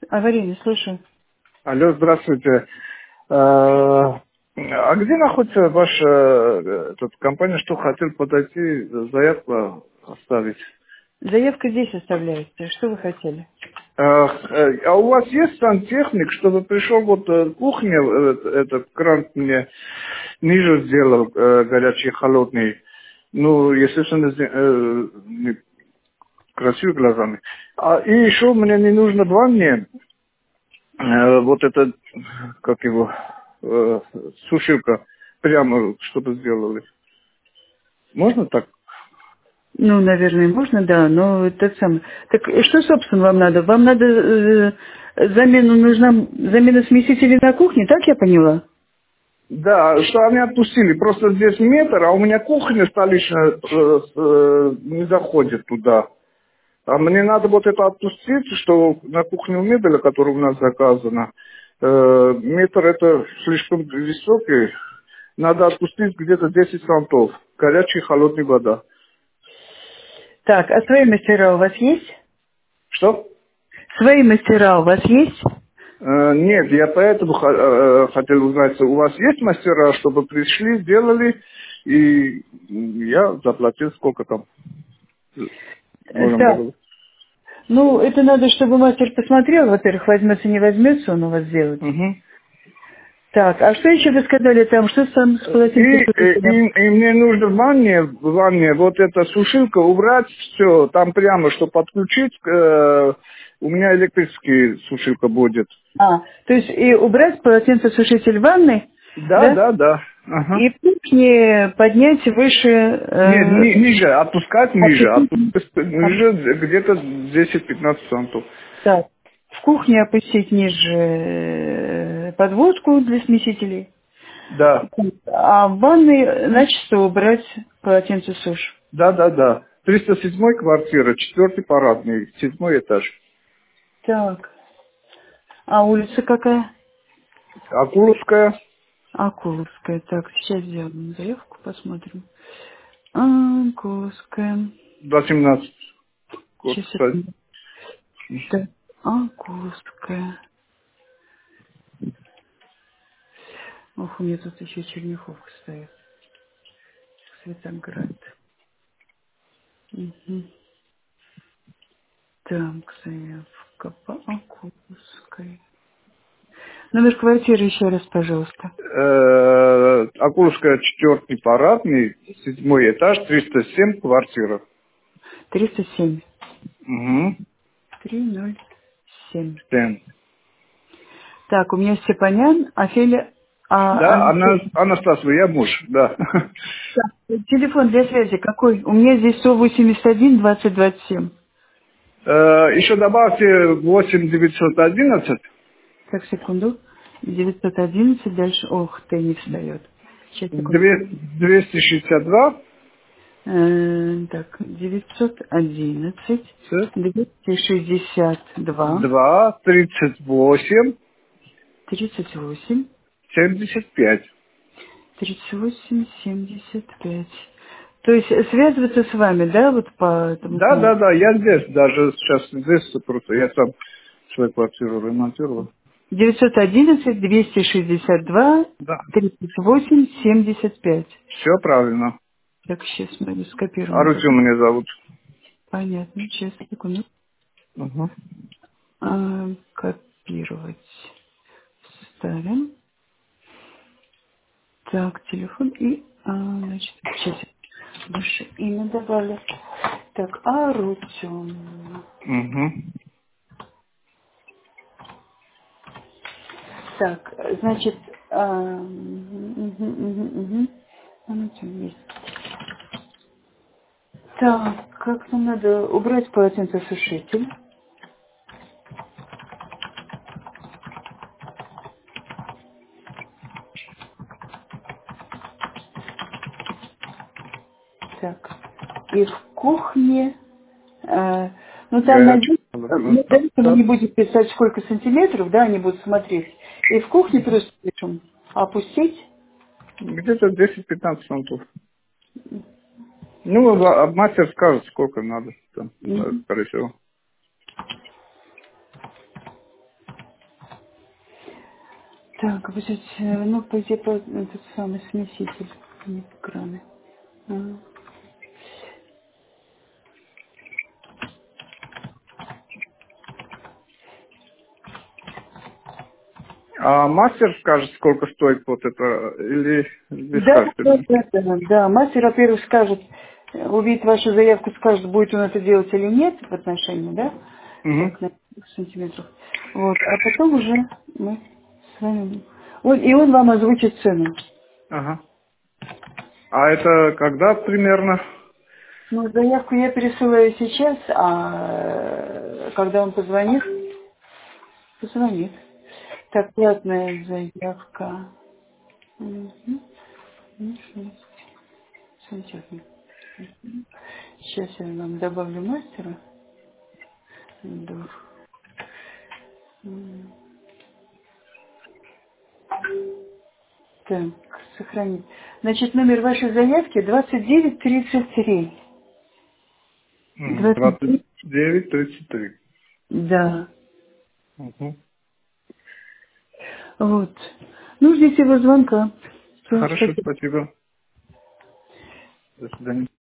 Аварийный, слушаю. Алло, здравствуйте. А где находится ваша компания, что хотел подойти, заявку оставить? Заявка здесь оставляется. Что вы хотели? А у вас есть сантехник, чтобы пришел вот кухня, этот кран мне ниже сделал, горячий, холодный. Ну, естественно, красивыми глазами. И еще мне не нужно в ванне, вот это, как его, сушилка, прямо чтобы сделали. Можно так? Ну, наверное, можно, да, но это самое. Так что, собственно, вам надо? Вам надо замена смесителей на кухне, так я поняла? Да, что они отпустили. Просто здесь метр, а у меня кухня столичная не заходит туда. А мне надо вот это отпустить, что на кухню мебели, которая у нас заказана, метр это слишком высокий. Надо отпустить где-то 10 сантов. Горячая и холодная вода. Так, а свои мастера у вас есть? Что? Свои мастера у вас есть? Нет, я поэтому хотел узнать, у вас есть мастера, чтобы пришли, сделали, и я заплатил сколько там нужно Так, было. ну, это надо, чтобы мастер посмотрел, во-первых, возьмется, не возьмется он у вас сделать. Мгм. Так, а что еще вы сказали там, что там с полотенцем? И мне нужно в ванне вот эта сушилка убрать, все, там прямо, чтобы подключить, у меня электрический сушилка будет. А, то есть и убрать полотенцесушитель в ванной, Да, да? да, да. Ага. И в кухне поднять выше, Нет, ниже, отпускать ниже, опустить, отпускать ниже где-то 10-15 сантов. так, в кухне опустить ниже подводку для смесителей, Да, а в ванной начисто убрать полотенцесуш. да, да, да. 307 квартира, 4 парадный, 7 этаж. Так, а улица какая? Акуловская, Акуловская. Так, сейчас сделаем заявку, посмотрим. Акуловская. 18. Код, Сейчас кстати. секунду. Так, Акуловская. Ох, у меня тут еще Черняховка стоит. Светоград. Угу. Так, заявка по Акуловской. Номер квартиры еще раз, пожалуйста. Акуловская, 4 парадный, 7 этаж, 307 квартира. 307. Угу. 307. 7. Так, у меня Степанян, Офелия, Да, Анастасия. Анастасия, я муж, да. Так, телефон для связи какой? У меня здесь 181 20 27. Еще добавьте 8911 Так, секунду. 911, дальше, ох ты, не встает. Сейчас, секунду. 262 Так, 911, с 262, 2 38 38, 75. 38, 75. То есть связываться с вами, да, вот по этому Да, да, поводу? да, я здесь, даже сейчас здесь просто, я сам свою квартиру ремонтировал. 911, 262, Да, 38, 75. все правильно. Так, сейчас мы скопируем это. Артем меня зовут. Понятно, сейчас, секунду. Угу. Копировать. Ставим. Так, телефон и, значит, сейчас ваше имя добавлю. Так, Арутюн. Угу. Так, значит, Арутюн есть. Так, как нам надо убрать полотенцесушитель? Так, и в кухне, ну там Горячий. найдем, мы дальше мы не будем писать сколько сантиметров, да, они будут смотреть. И в кухне просто пишем опустить. Где-то 10-15 фунтов. Ну, мастер скажет, сколько надо. Там, Мгм. скорее всего. Так, будет, ну, по идее, этот самый смеситель, не краны. А. А мастер скажет, сколько стоит вот это, или вы Да, скажете да, мне? да, да, да. Мастер, во-первых, скажет, увидит вашу заявку, скажет, будет он это делать или нет в отношении, да? Угу. Так, на сантиметров. Вот, а потом уже мы с вами... И он вам озвучит цену. Ага. А это когда примерно? Ну, заявку я пересылаю сейчас, а когда он позвонит, позвонит. Так, платная заявка. Мгм. Ну, 6 сантиметров. Сейчас я вам добавлю мастера. Да. Так, сохранить. Значит, номер вашей заявки 2933. 29. 29:33. Да. Угу. Вот. Ну, ждите его звонка. Все, Хорошо, спасибо. спасибо. До свидания.